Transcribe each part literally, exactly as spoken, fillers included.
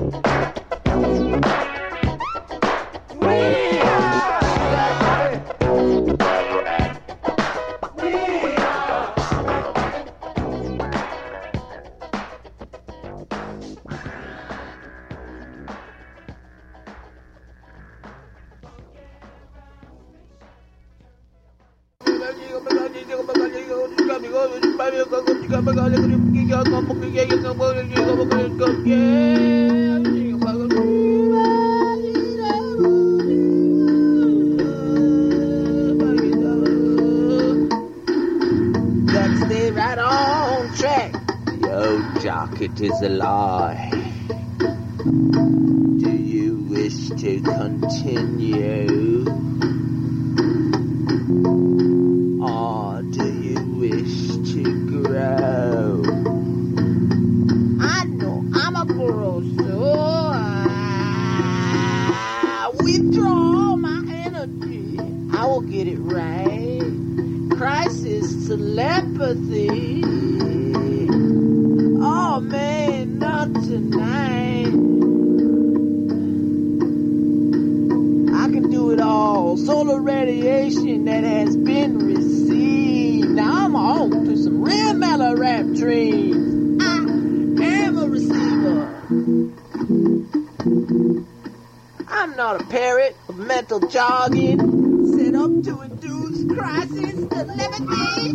Stay right on track. Yo, Jock, it is a lie. Do you wish to continue? Or do you wish to grow? I know I'm a grower, so I withdraw my energy. I will get it right. Crisis telepathy. Oh man, not tonight. I can do it all. Solar radiation that has been received. Now I'm on to some real mellow rap dreams. I am a receiver. I'm not a parrot of mental jogging. Set up to induce crisis telepathy.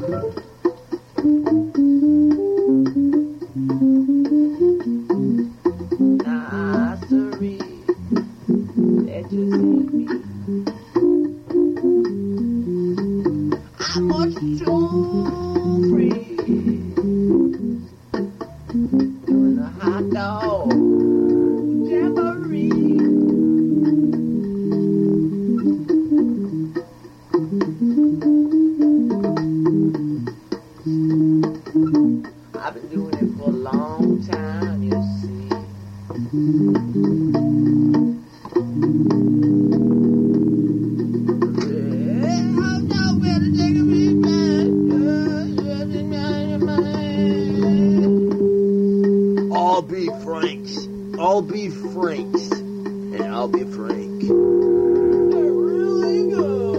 Nah, sorry. That just ain't me. I'm much too free. Doing a hot dog jamboree. I've been doing it for a long time, you see. I'll be Franks. I'll be Franks. And I'll be Frank. They're really good.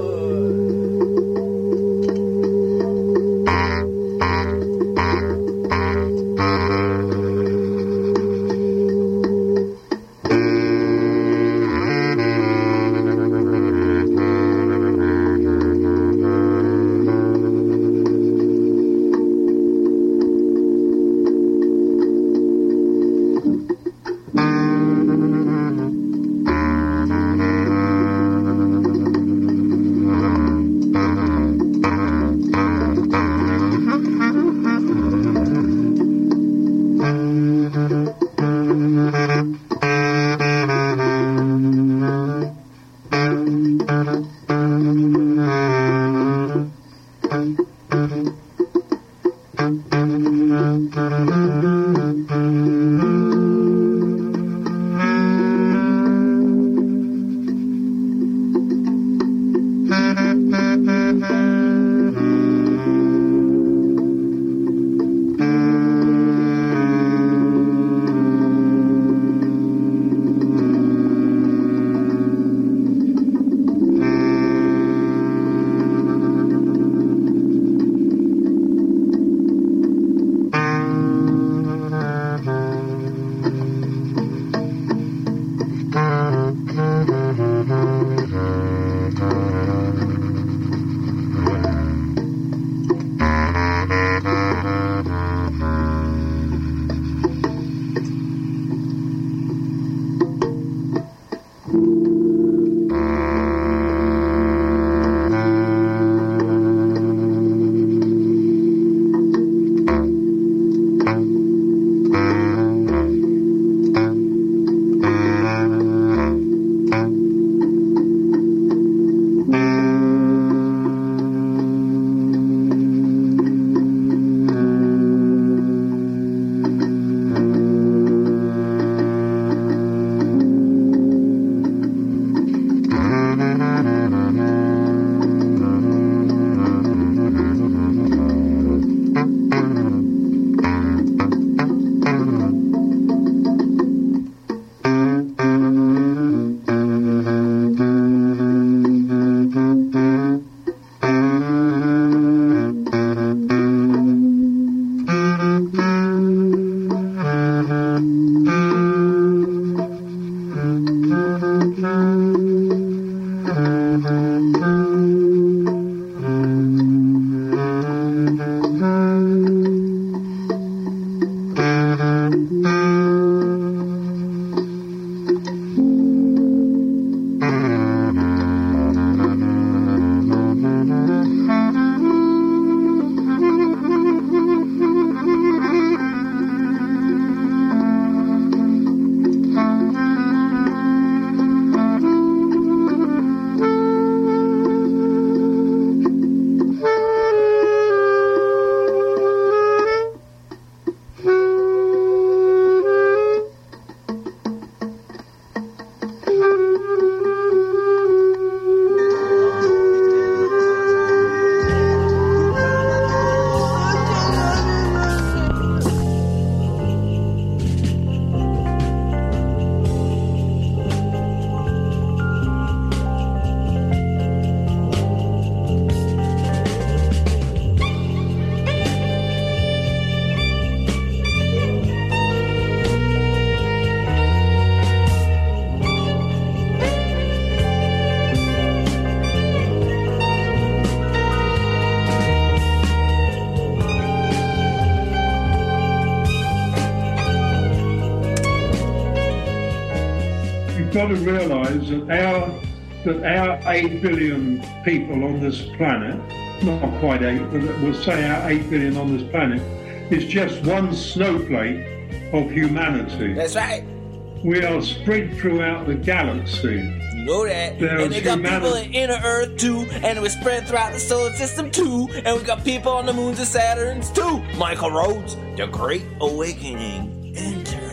we've got to realise that our that our eight billion people on this planet, not quite eight, but we'll say our eight billion on this planet, is just one snowflake of humanity. That's right. We are spread throughout the galaxy. You know that. There's and they got humanity. people in inner Earth too, and we're spread throughout the solar system too, and we got people on the moons of Saturns too. Michael Rhodes, The Great Awakening interview.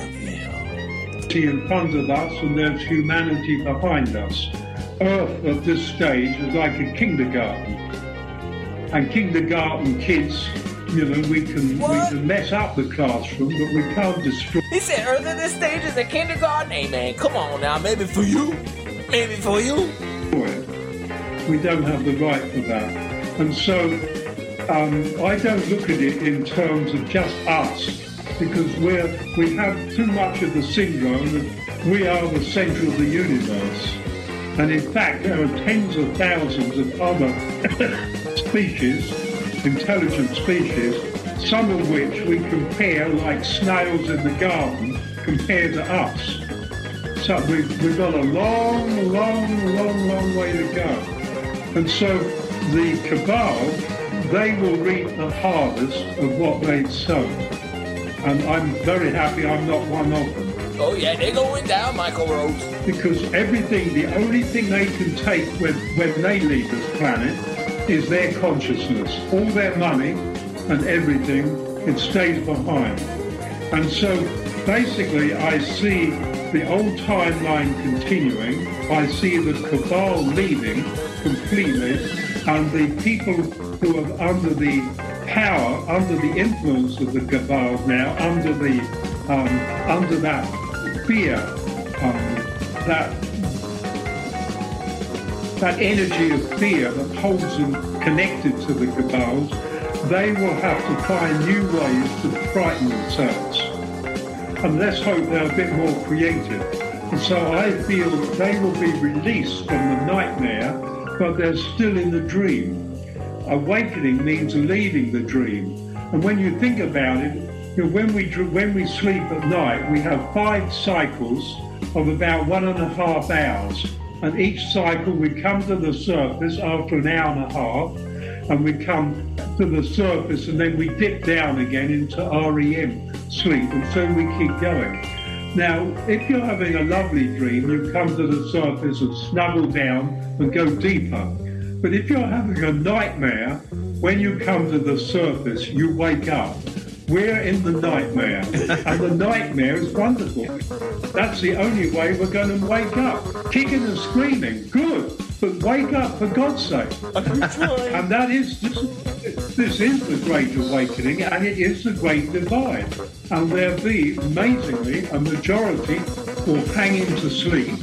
In front of us, and there's humanity behind us. Earth at this stage is like a kindergarten, and kindergarten kids, you know, we can What? we can mess up the classroom, but we can't destroy. He said Earth at this stage is a kindergarten. Hey man, come on now, maybe for you, maybe for you. it. We don't have the right for that, and so um, I don't look at it in terms of just us. Because we're, we have too much of the syndrome that we are the centre of the universe. And in fact, there are tens of thousands of other species, intelligent species, some of which we compare like snails in the garden compared to us. So we've, we've got a long, long, long, long way to go. And so the cabal, they will reap the harvest of what they've sown. And I'm very happy I'm not one of them. Oh yeah, they're going down, Michael Rhodes. Because everything, the only thing they can take when, when they leave this planet is their consciousness. All their money and everything, it stays behind. And so basically I see the old timeline continuing. I see the cabal leaving completely, and the people who are under the power, under the influence of the cabal now, under the um, under that fear, um, that that energy of fear that holds them connected to the cabals, they will have to find new ways to frighten themselves. And let's hope they're a bit more creative. And so I feel they will be released from the nightmare, but they're still in the dream. Awakening means leaving the dream. And when you think about it, you know, when we when we sleep at night, we have five cycles of about one and a half hours. And each cycle we come to the surface after an hour and a half, and we come to the surface and then we dip down again into R E M sleep, and so we keep going. Now, if you're having a lovely dream, you come to the surface and snuggle down and go deeper. But if you're having a nightmare, when you come to the surface, you wake up. We're in the nightmare, and the nightmare is wonderful. That's the only way we're going to wake up. Kicking and screaming, good, but wake up for God's sake. And that is, this, this is the Great Awakening, and it is the Great Divide. And there'll be, amazingly, a majority will hang into sleep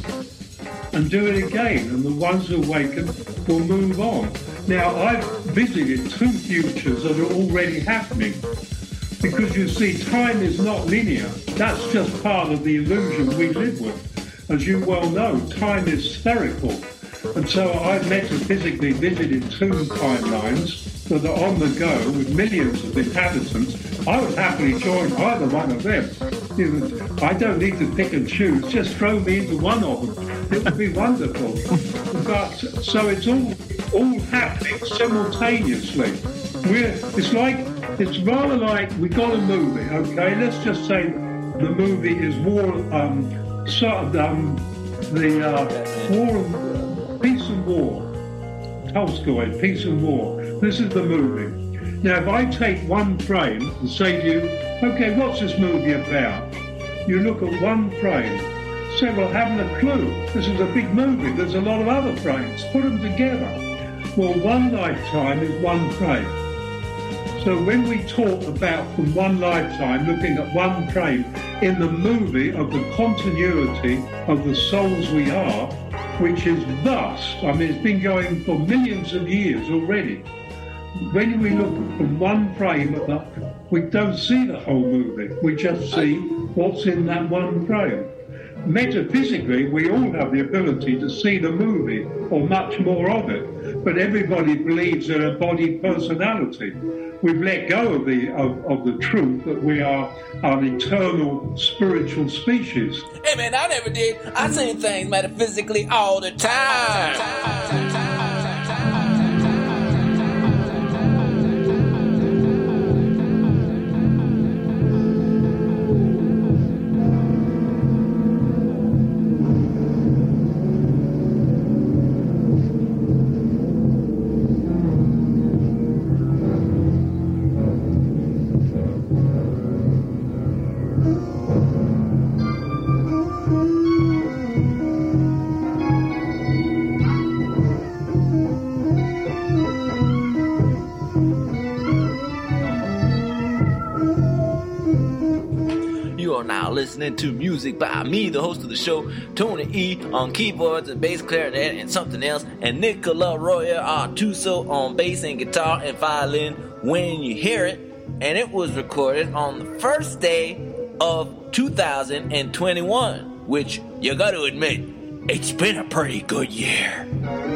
and do it again, and the ones who awaken will move on. Now, I've visited two futures that are already happening, because you see, time is not linear. That's just part of the illusion we live with. As you well know, time is spherical. And so I've metaphysically visited two timelines that are on the go with millions of inhabitants. I would happily join either one of them. You know, I don't need to pick and choose. Just throw me into one of them. It would be wonderful. But so it's all all happening simultaneously. We're it's like it's rather like we got a movie. Okay, let's just say the movie is War. Um, sort of um, the uh, War, Peace and War. Tolstoy, Peace and War. This is the movie. Now, if I take one frame and say to you, okay, what's this movie about? You look at one frame, say, well, I haven't a clue. This is a big movie. There's a lot of other frames. Put them together. Well, one lifetime is one frame. So when we talk about from one lifetime, looking at one frame in the movie of the continuity of the souls we are, which is vast. I mean, it's been going for millions of years already. When we look from one frame at that, we don't see the whole movie. We just see what's in that one frame. Metaphysically, we all have the ability to see the movie or much more of it, but everybody believes in a body personality. We've let go of the of, of the truth that we are an eternal spiritual species. Hey man, I never did. I seen things metaphysically all the time. Listening to music by me, the host of the show, Tony E, on keyboards and bass, clarinet, and something else, and Nicola Royer Artuso on bass and guitar and violin when you hear it. And it was recorded on the first day of two thousand twenty-one, which you got to admit, it's been a pretty good year.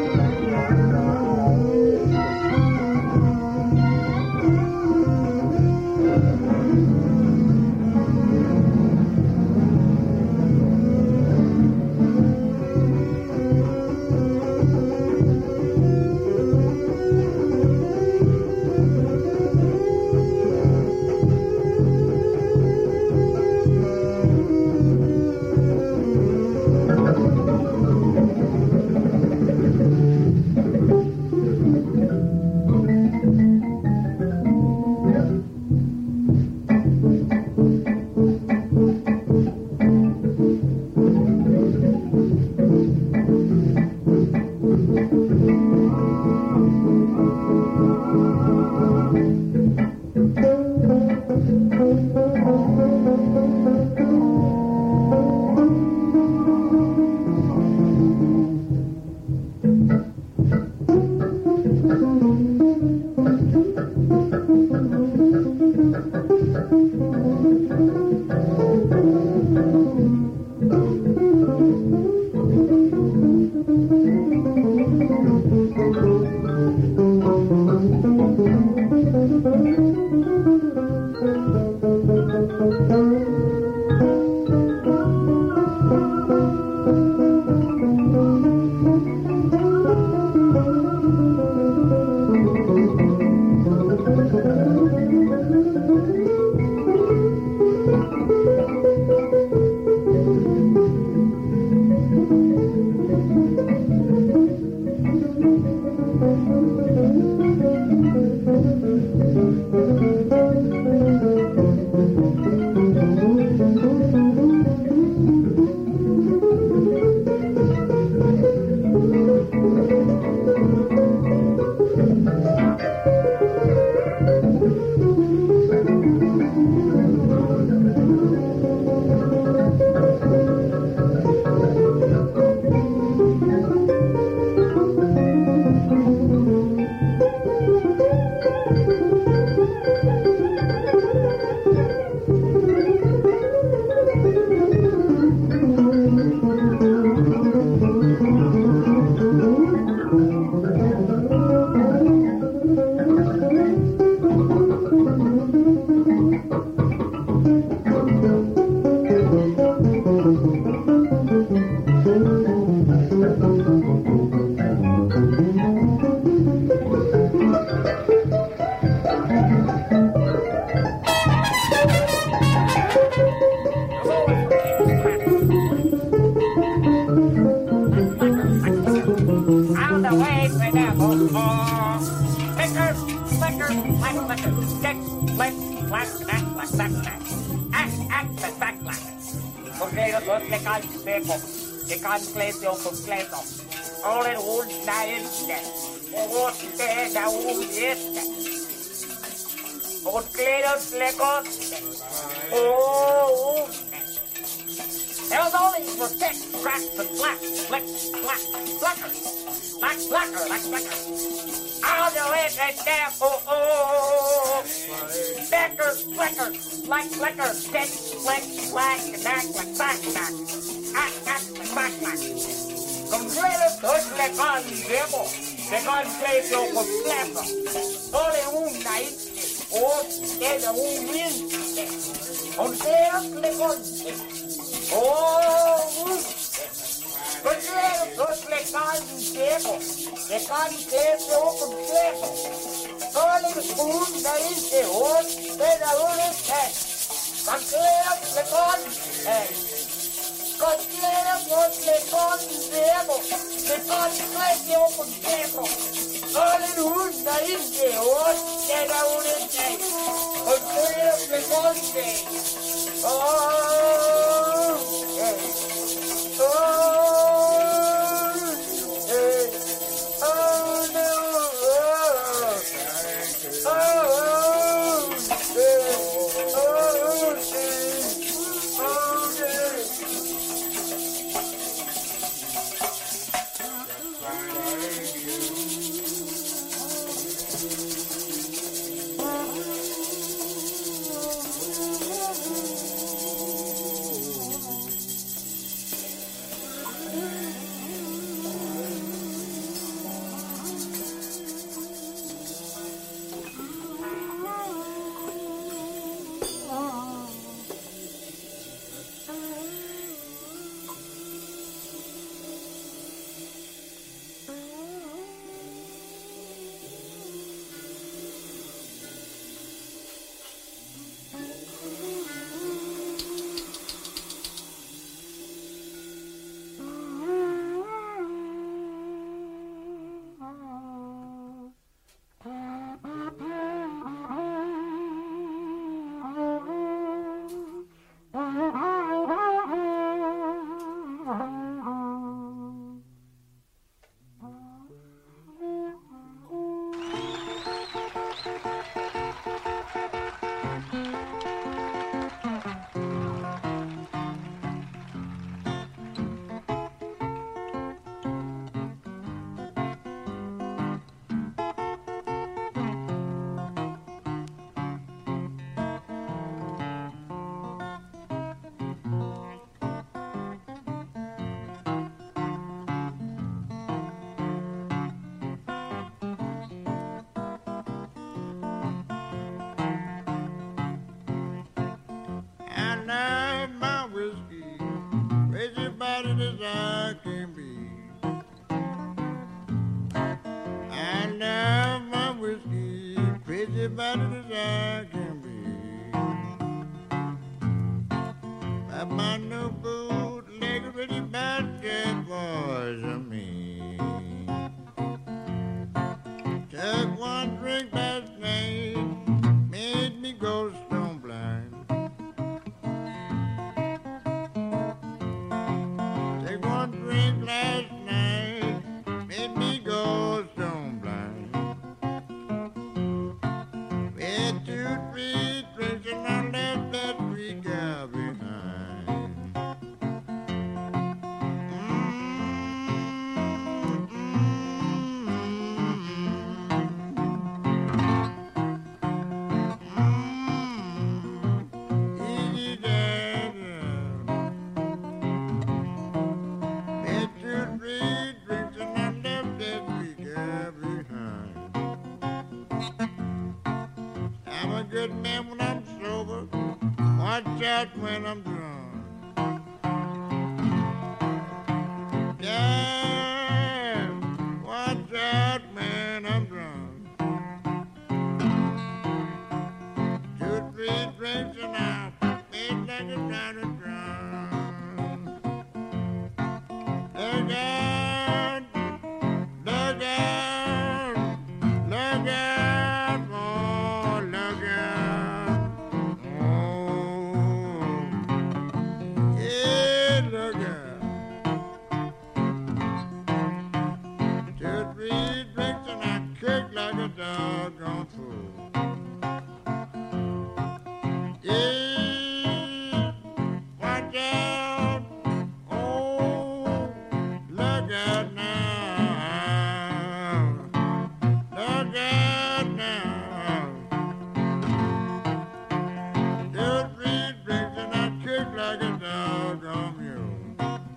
Oh, there was all these protect, cracks, and black, black, black, blacker, black, blacker, black, blacker. I'll do it right there. Oh, oh, oh, oh. Blacker, blacker, black, blacker, dead, black, black, and black, black, black, black. clack, clack, clack, clack. Con suelo, dos le con demo, le con pleito con plaza. Sole una inte, o tiene un inte. Con seas le conte. Oh, con suelo, dos le con demo, le con pleito con plaza. Sole una inte, o tiene un inte. Con suelo, le conte. Considera vos le condemo, le condemo condemo. Alleluia, in Deus, era un entei. Considera le condemo. Oh, eh, oh, eh, oh, no, oh, oh, eh, oh, eh, oh, eh. Two, three drinks and I kick like a dog on you.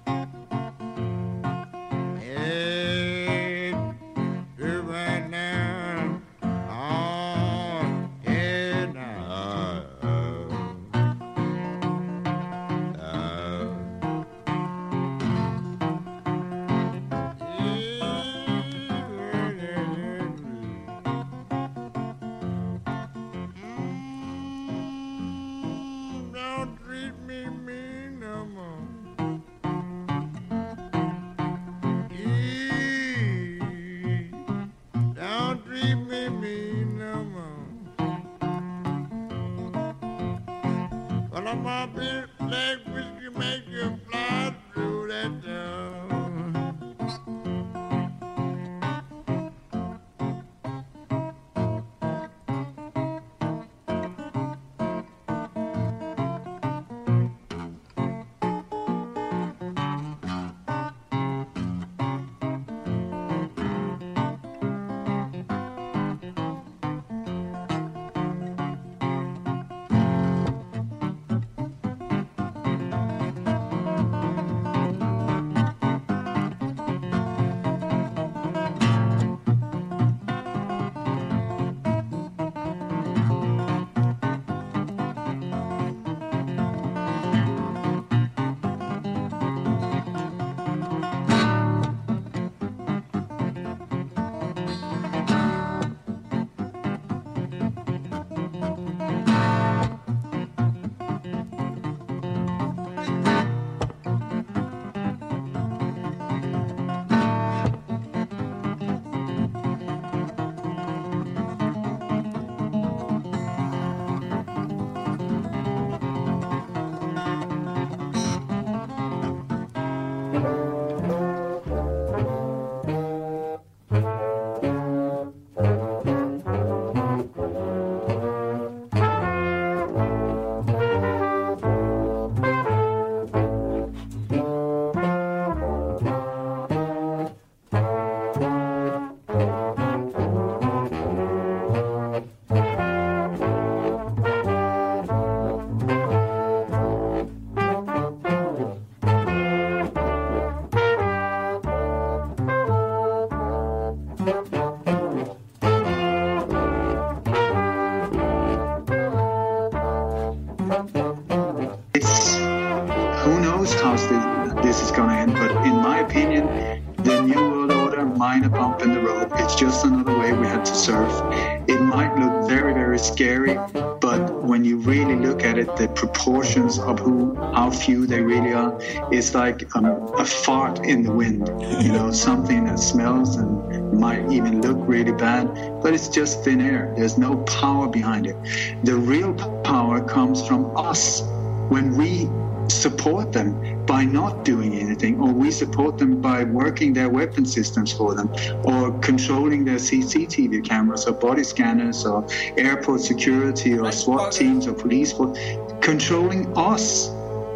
this is going to end. But in my opinion, the New World Order, minor bump in the road. It's just another way we had to surf. It might look very, very scary, but when you really look at it, the proportions of who, how few they really are, is like um, a fart in the wind. You know, something that smells and might even look really bad, but it's just thin air. There's no power behind it. The real power comes from us when we support them by not doing anything, or we support them by working their weapon systems for them, or controlling their C C T V cameras or body scanners or airport security or SWAT teams or police force, controlling us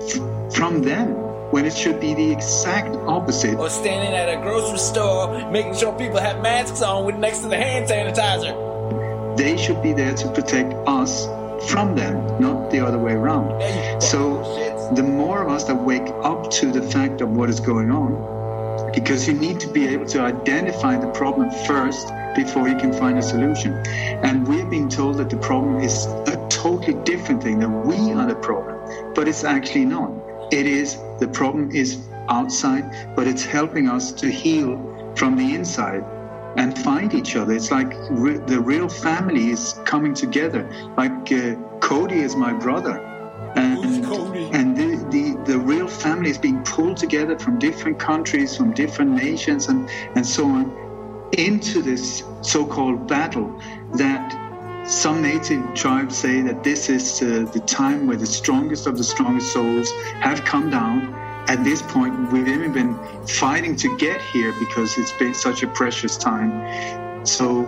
f- from them, when it should be the exact opposite. Or standing at a grocery store making sure people have masks on with next to the hand sanitizer. They should be there to protect us from them, not the other way around. So the more of us that wake up to the fact of what is going on, because you need to be able to identify the problem first before you can find a solution. And we're being told that the problem is a totally different thing, that we are the problem, but it's actually not. It is, the problem is outside, but it's helping us to heal from the inside and find each other. It's like re- the real family is coming together. Like uh, Cody is my brother. And, and the, the, the real family is being pulled together from different countries, from different nations, and, and so on, into this so-called battle that some native tribes say that this is uh, the time where the strongest of the strongest souls have come down. At this point, we've even been fighting to get here because it's been such a precious time. So,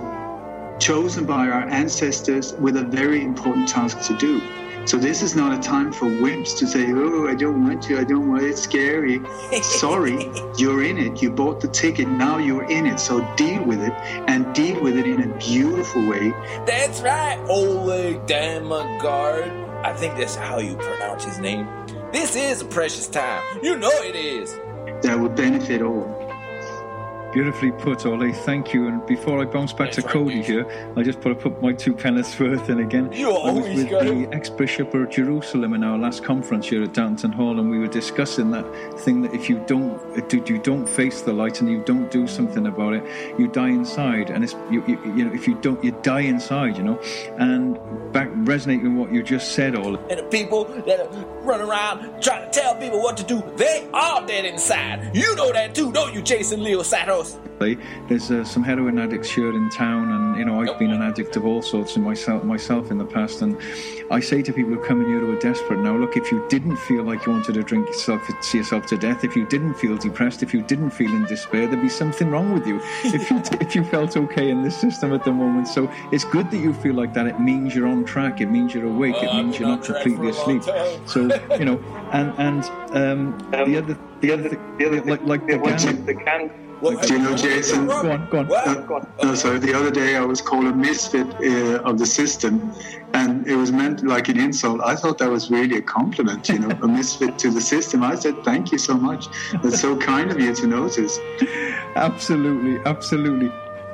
chosen by our ancestors with a very important task to do. So this is not a time for wimps to say, oh, I don't want to, I don't want it, it's scary. Sorry, you're in it. You bought the ticket, now you're in it. So deal with it, and deal with it in a beautiful way. That's right, Oleg Damagard. I think that's how you pronounce his name. This is a precious time. You know it is. That would benefit all. Beautifully put, Ole. Thank you. And before I bounce back That's to right, Cody please. here, I just put put my two penneth worth in again. You I was always with got the it. ex-bishop of Jerusalem in our last conference here at Downton Hall, and we were discussing that thing that if you don't, you don't face the light and you don't do something about it, you die inside. And it's you, you, you know, if you don't, you die inside. You know, and back resonating with what you just said, Ole. And the people that run around trying to tell people what to do, they are dead inside. You know that too, don't you, Jason Leo Santos? There's uh, some heroin addicts here in town, and you know I've been an addict of all sorts in myself myself in the past, and I say to people who come in here who are desperate now, look, if you didn't feel like you wanted to drink yourself, see yourself to death, if you didn't feel depressed, if you didn't feel in despair, there'd be something wrong with you. If you if you felt okay in this system at the moment, so it's good that you feel like that. It means you're on track. It means you're awake. It means you're not completely asleep. So you know, and and um, the other the other the other like like the can. The can. Do you know, Jason? Go on, go on. Uh, no, sorry. The other day I was called a misfit uh, of the system, and it was meant like an insult. I thought that was really a compliment, you know, a misfit to the system. I said, thank you so much. That's so kind of you to notice. Absolutely, absolutely.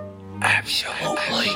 Absolutely.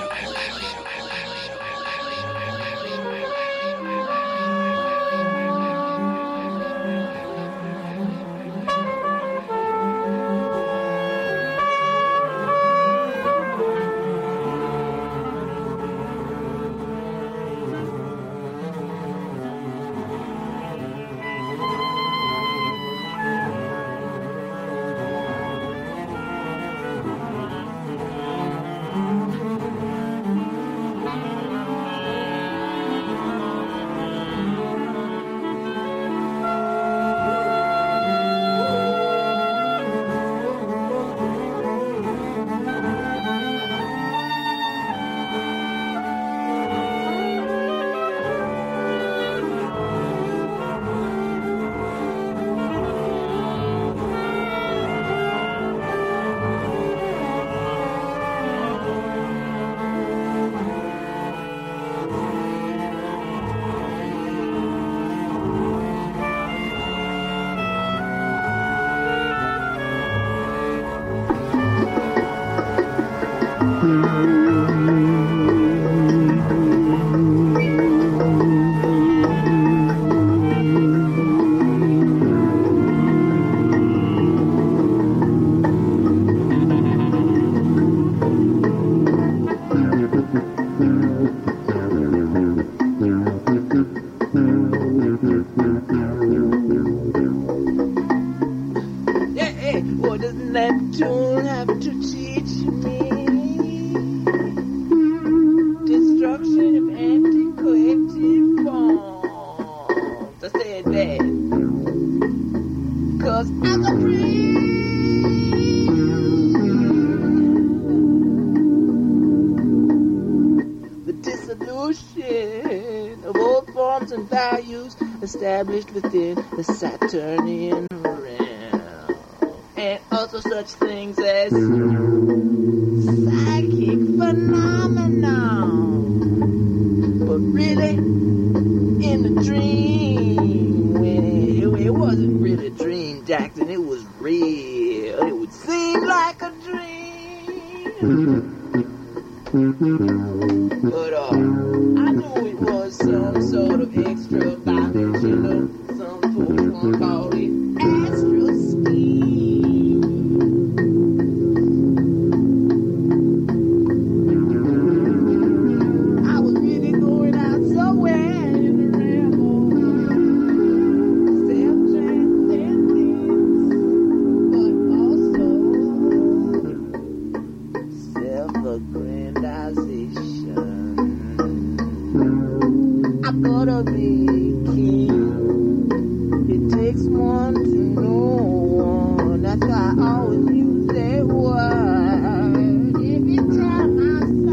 What does Neptune have to teach me? Destruction of antiquated forms. I said that. Cause I'm a the dissolution of old forms and values established within the Saturnian realm. And also such things as psychic phenomenon. But really, in the dream, when it, it wasn't really a dream, Jackson, it was real. It would seem like a dream. But uh, I knew it was some sort of extra dimensional. Some folks gonna call it astral scheme. I was really going out somewhere in the realm of self-transcendence, but also self-aggrandization. I'm gonna be king. It takes one to know one. That's why I always use that word every time I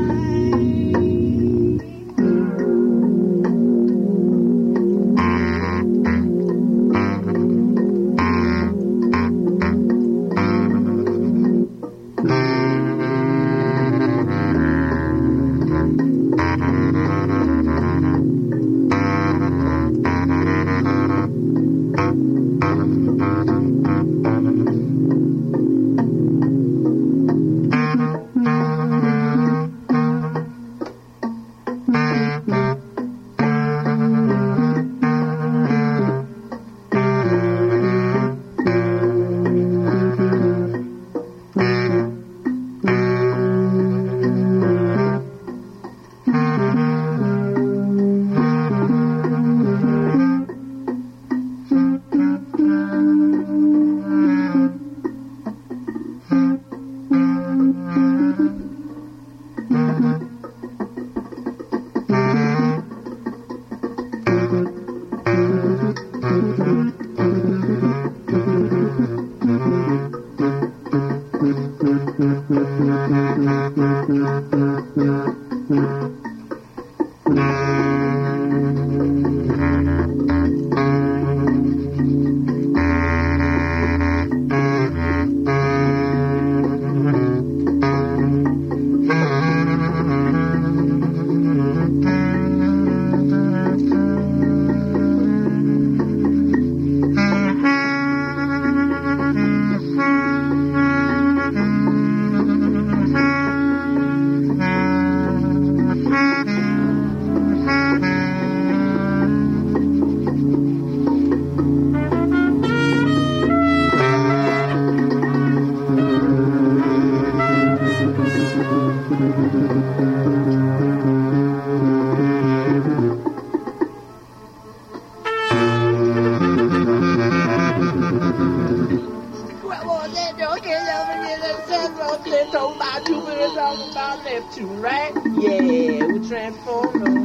Neptune, right? Yeah, we transform the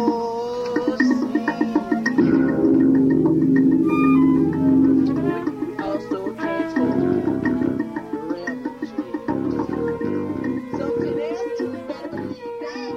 whole scene. Also transform the realm of change. So today, you better believe that.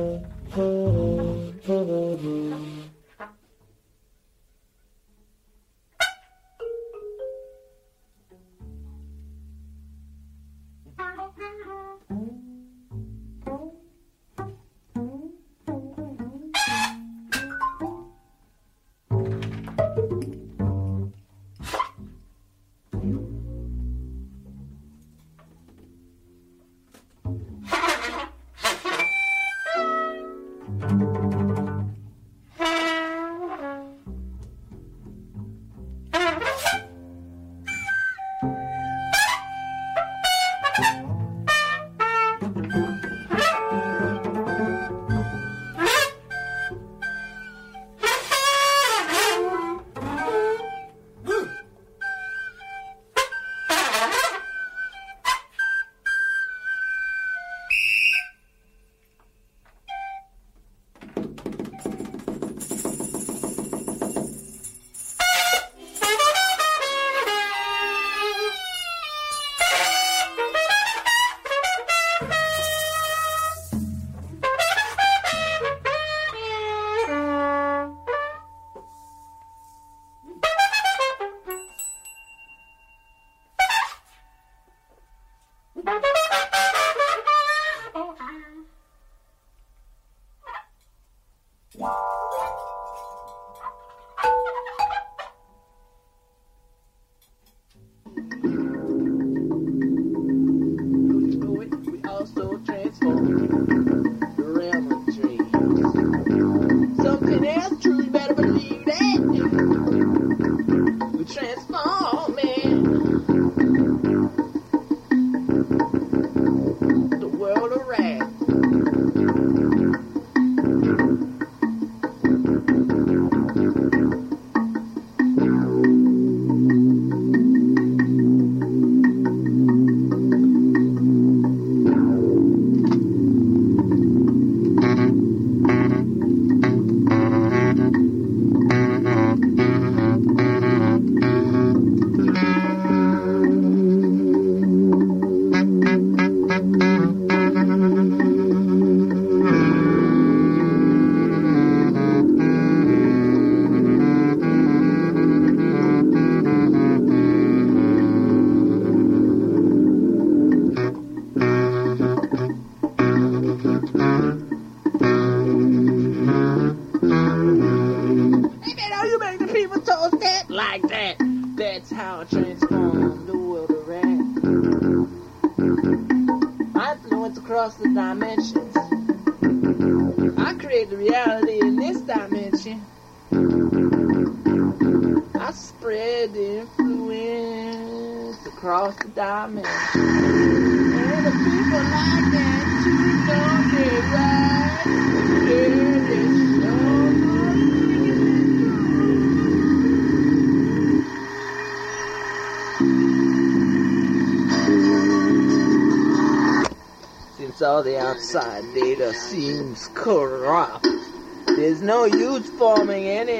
All the outside data seems corrupt. There's no use forming any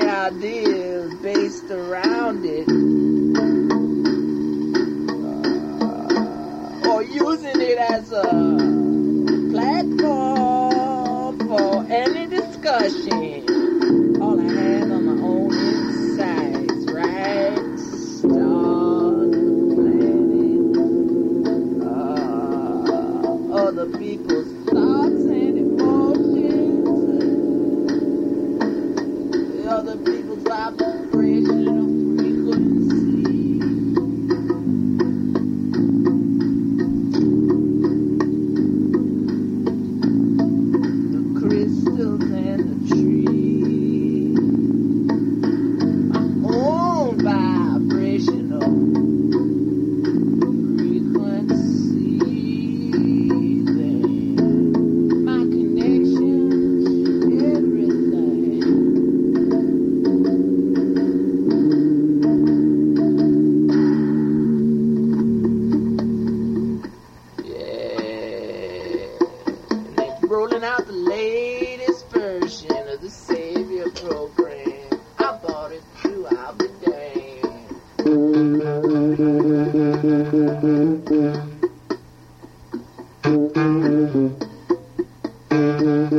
ideas based around it, uh, or using it as a platform for any discussion. All I have on my own insides, right? Stars, planet, uh, other people's thoughts and emotions, uh, other people's vibrational frequency. The crystals and the trees, my own vibrational frequencies, and my connections, everything. Yeah, and they're rolling out the latest version of the Savior program. I bought it too, I'll be damned.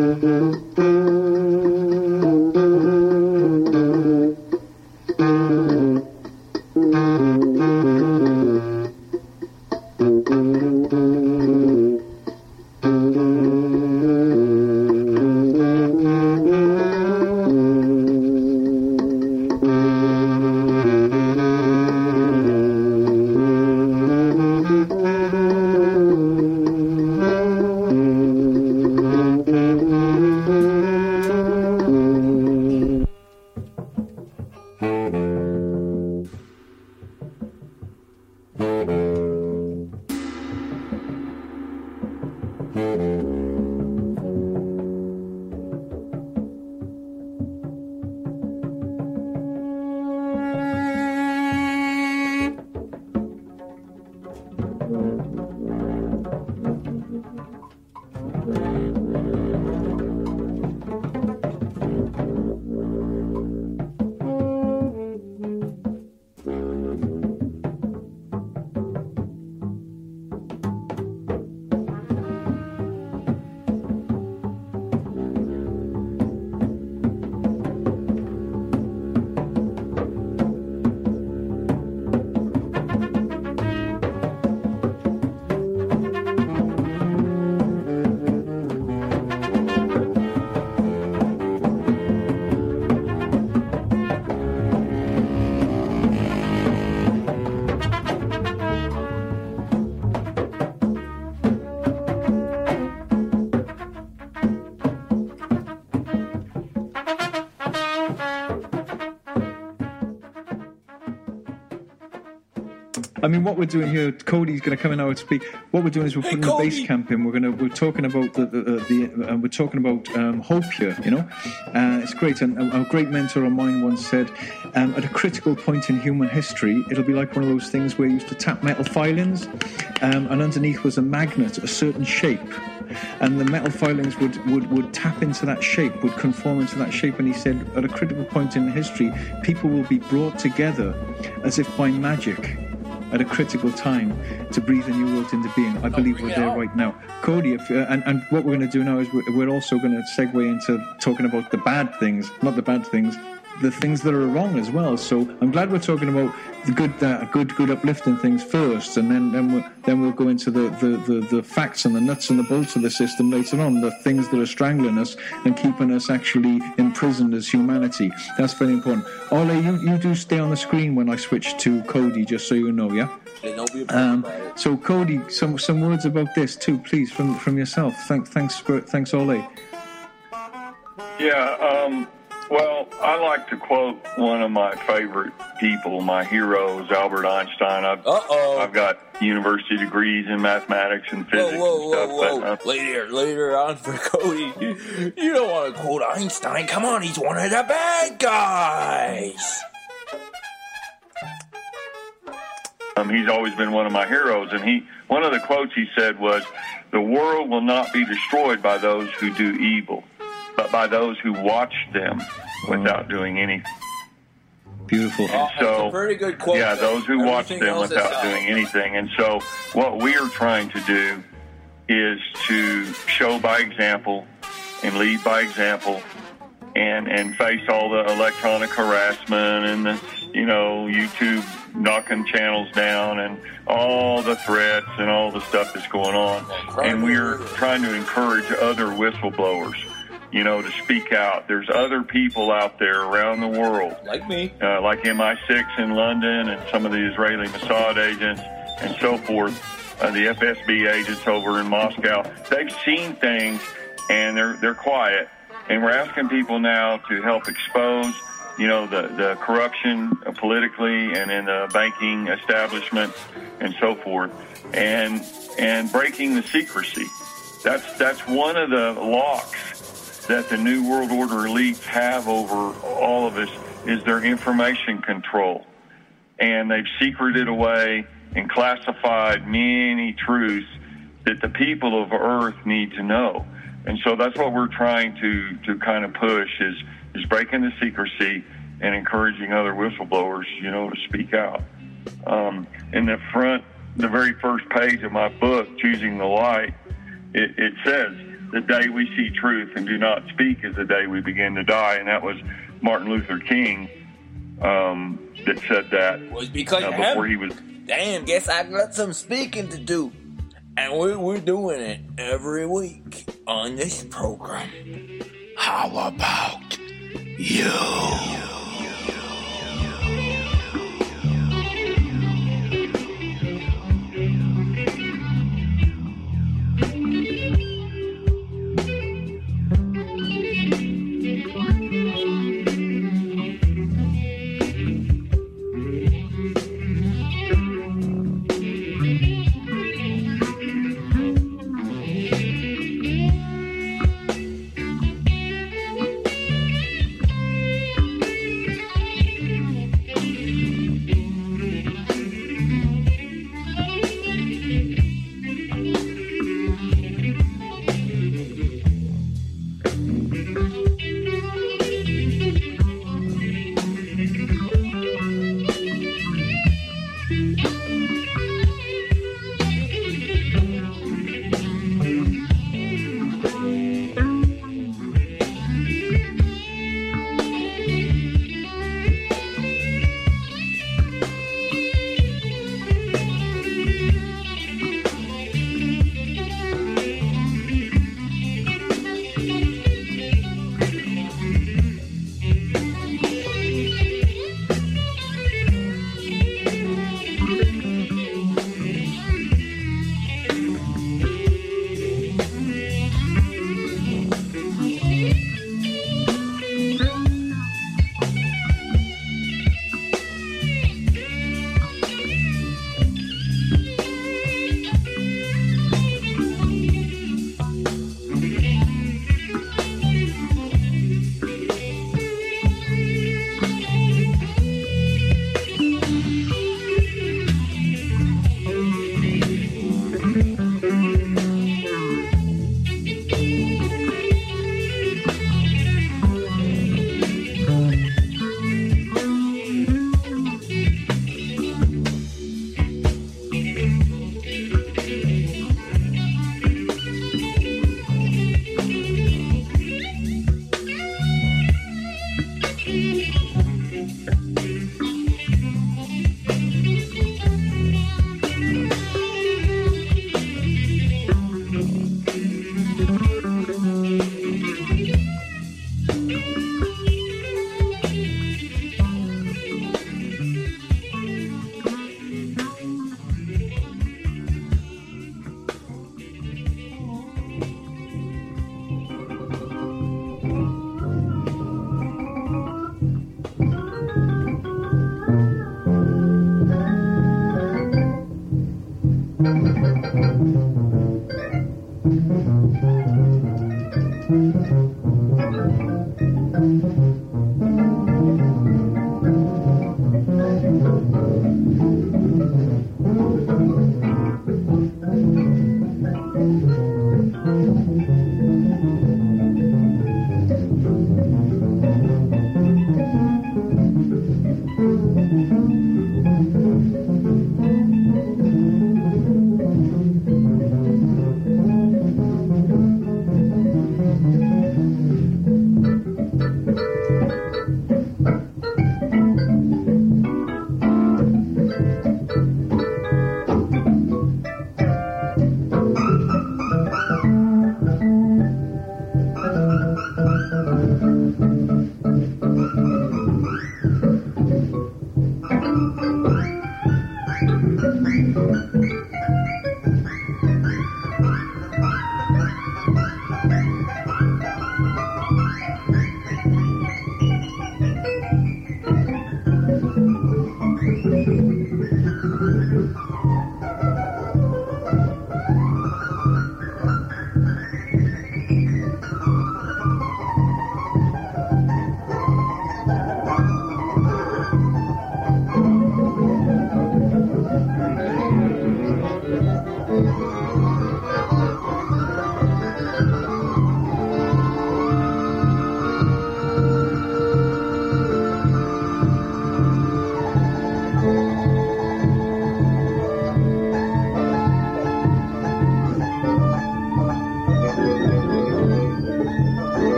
I mean, what we're doing here, Cody's going to come in now and speak. What we're doing is we're Hey, putting the Cody. bass camp in. We're going to we're talking about the the, the uh, we're talking about um, hope here. You know, uh, it's great. And a, a great mentor of mine once said, um, at a critical point in human history, it'll be like one of those things where you used to tap metal filings, um, and underneath was a magnet, a certain shape. And the metal filings would, would, would tap into that shape, would conform into that shape. And he said, at a critical point in history, people will be brought together as if by magic at a critical time to breathe a new world into being. I believe we're there right now. Cody, if, uh, and, and what we're going to do now is we're, we're also going to segue into talking about the bad things, not the bad things, the things that are wrong as well. So I'm glad we're talking about the good, uh, good, good uplifting things first, and then then we'll, then we'll go into the, the, the, the facts and the nuts and the bolts of the system later on, the things that are strangling us and keeping us actually imprisoned as humanity. That's very important. Ole, you, you do stay on the screen when I switch to Cody, just so you know, yeah? Um, so Cody, some some words about this too, please, from from yourself. Thanks, thanks, thanks, Ole. Yeah. Um, Well, I like to quote one of my favorite people, my heroes, Albert Einstein. I've, Uh-oh. I've got university degrees in mathematics and physics Whoa, whoa, and stuff. whoa, whoa. But, uh, later, later on for Cody. You don't want to quote Einstein. Come on, he's one of the bad guys. um, he's always been one of my heroes. And he, one of the quotes he said was, "The world will not be destroyed by those who do evil, but by those who watch them without doing anything." Beautiful. Oh, So, that's a pretty good quote. yeah, though. those who watch Everything them else without aside. doing anything. And so what we are trying to do is to show by example and lead by example and, and face all the electronic harassment and the, you know, YouTube knocking channels down and all the threats and all the stuff that's going on. And we're trying to encourage other whistleblowers, you know, to speak out. There's other people out there around the world, Like me. uh, like M I six in London and some of the Israeli Mossad agents and so forth, uh, the F S B agents over in Moscow. They've seen things and they're they're quiet. And we're asking people now to help expose, you know, the, the corruption uh, politically and in the banking establishment and so forth, and and breaking the secrecy. That's that's one of the locks that the New World Order elites have over all of us is their information control. And they've secreted away and classified many truths that the people of Earth need to know. And so that's what we're trying to, to kind of push is, is breaking the secrecy and encouraging other whistleblowers, you know, to speak out. Um, in the front, the very first page of my book, Choosing the Light, it, it says, the day we see truth and do not speak is the day we begin to die. And that was Martin Luther King um, that said that was because uh, before he was. Damn, guess I got some speaking to do. And we're, we're doing it every week on this program. How about you?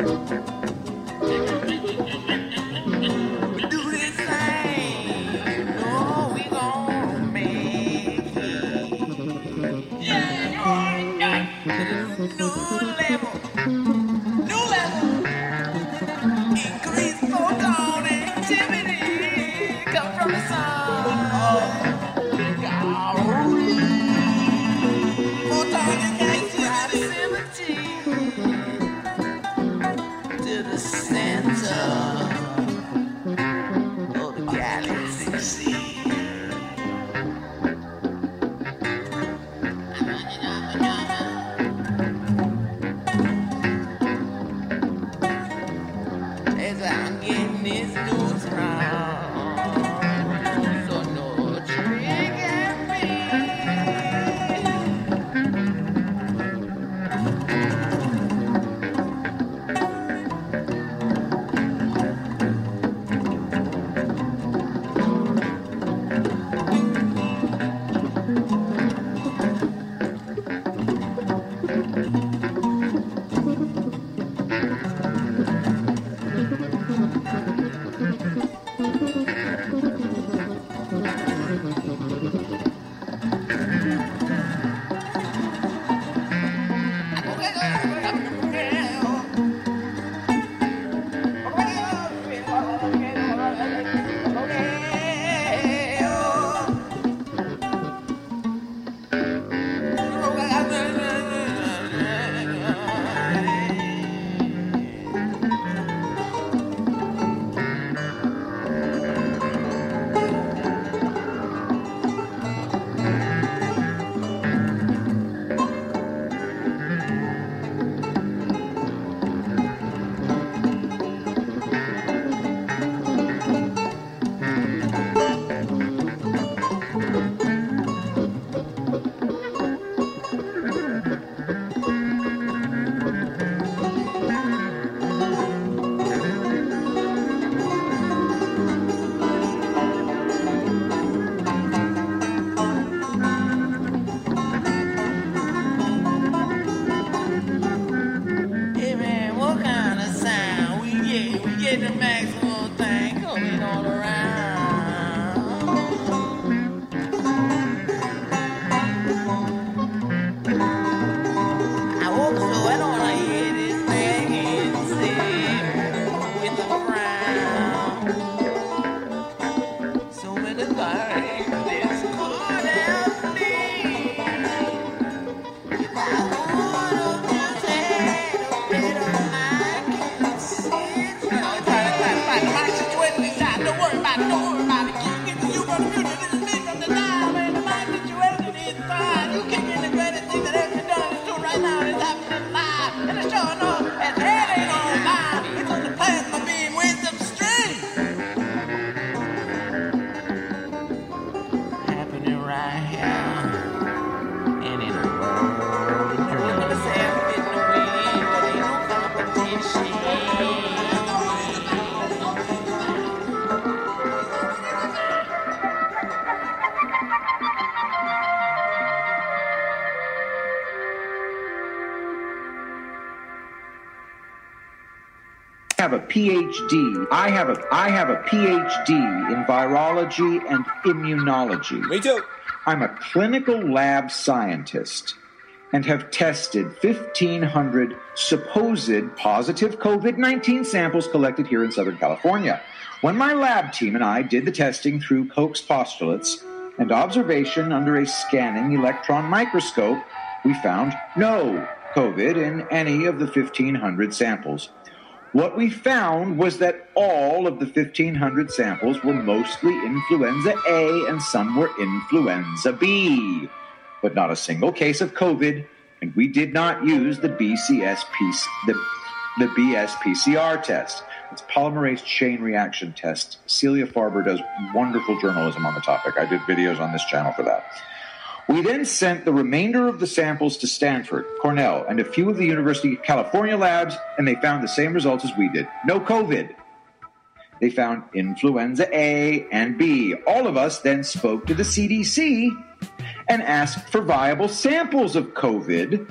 have a P H D. I have a I have a P H D in virology and immunology. Me too. I'm a clinical lab scientist and have tested fifteen hundred supposed positive COVID nineteen samples collected here in Southern California. When my lab team and I did the testing through Koch's postulates and observation under a scanning electron microscope, we found no COVID in any of the fifteen hundred samples. What we found was that all of the fifteen hundred samples were mostly influenza A and some were influenza B, but not a single case of COVID, and we did not use the B C S P, the, the B S P C R test. It's polymerase chain reaction test. Celia Farber does wonderful journalism on the topic. I did videos on this channel for that. We then sent the remainder of the samples to Stanford, Cornell, and a few of the University of California labs, and they found the same results as we did. No COVID. They found influenza A and B. All of us then spoke to the C D C and asked for viable samples of COVID,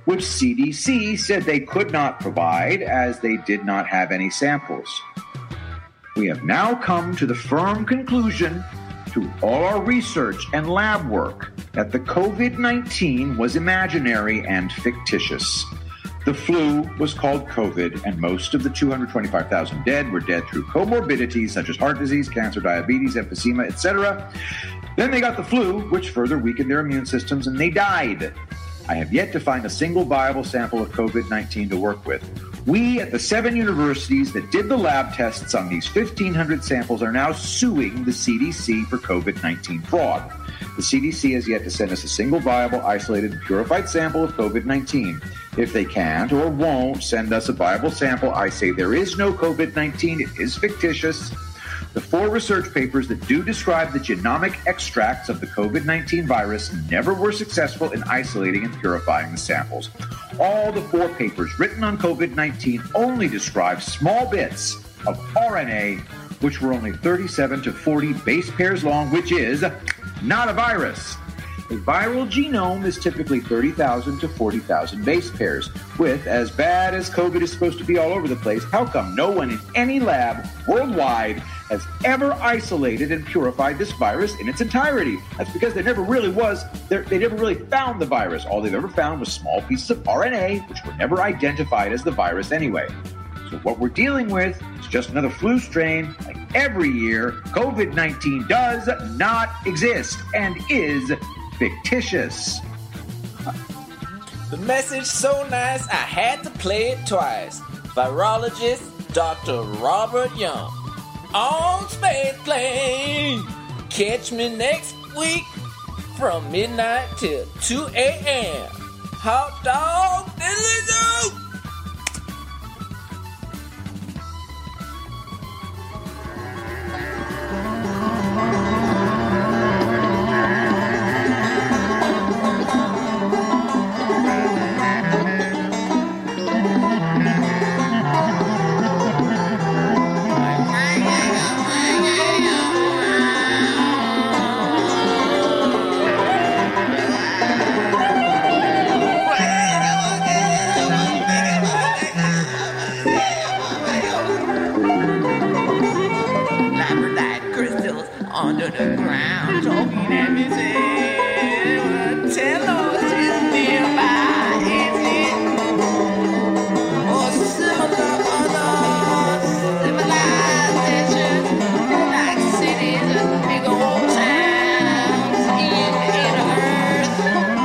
which C D C said they could not provide as they did not have any samples. We have now come to the firm conclusion through all our research and lab work that the COVID nineteen was imaginary and fictitious. The flu was called COVID, and most of the two hundred twenty-five thousand dead were dead through comorbidities such as heart disease, cancer, diabetes, emphysema, et cetera. Then they got the flu, which further weakened their immune systems, and they died. I have yet to find a single viable sample of COVID nineteen to work with. We at the seven universities that did the lab tests on these fifteen hundred samples are now suing the C D C for COVID nineteen fraud. The C D C has yet to send us a single viable, isolated, and purified sample of COVID nineteen. If they can't or won't send us a viable sample, I say there is no COVID nineteen. It is fictitious. The four research papers that do describe the genomic extracts of the COVID nineteen virus never were successful in isolating and purifying the samples. All the four papers written on COVID nineteen only describe small bits of R N A, which were only thirty-seven to forty base pairs long, which is not a virus. A viral genome is typically thirty thousand to forty thousand base pairs. With as bad as COVID is supposed to be all over the place, how come no one in any lab worldwide has ever isolated and purified this virus in its entirety? That's because there never really was, they never really found the virus. All they've ever found was small pieces of R N A, which were never identified as the virus anyway. So what we're dealing with is just another flu strain. Like every year, COVID nineteen does not exist and is fictitious. The message so nice, I had to play it twice. Virologist Doctor Robert Young on Space Plane. Catch me next week from midnight till two a.m. Hot dog, diddly-doo! Under the ground, talking at me, say, tell us is nearby, is it? Or similar other civilizations, like cities and big old towns in, in earth.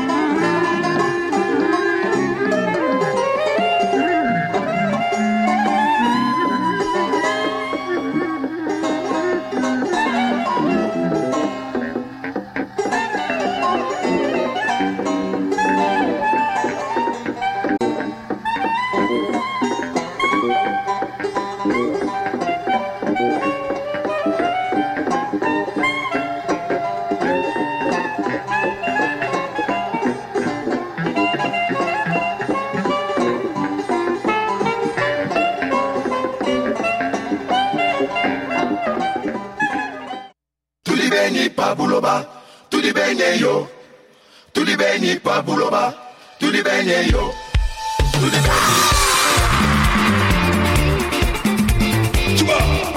Buloba, tu di bene yo, tu di bene pa buloba, tu di bene yo, tu di bene. Chuba.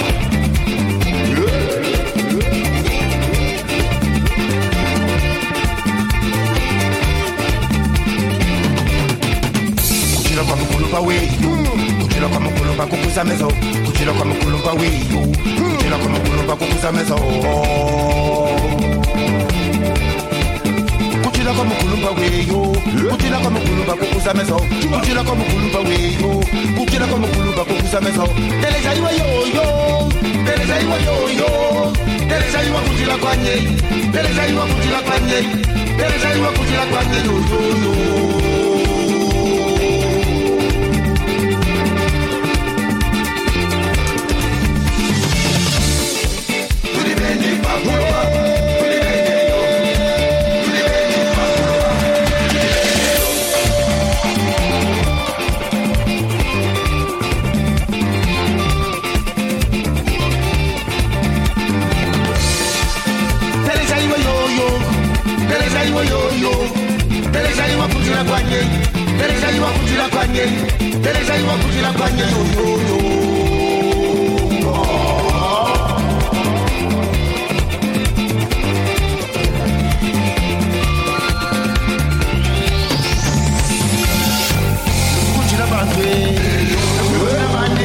Kuchila kwa mkulumba weyu, kuchila kwa mkulumba kukuza mezo, kuchila kwa mkulumba weyu, kuchila kwa mkulumba kukuza mezo. Kuchila kwa mkulumba weyo, kuchila kwa mkulumba kukuza mezo, kuchila kwa mkulumba weyo, kuchila kwa mkulumba kukuza mezo. Teleza iwa yo yo, teleza iwa yo yo, teleza iwa kuchila kwa nye, teleza iwa kuchila kwa nye, teleza iwa kuchila kwa nye yo yo yo. Yo yo, yo yo yo.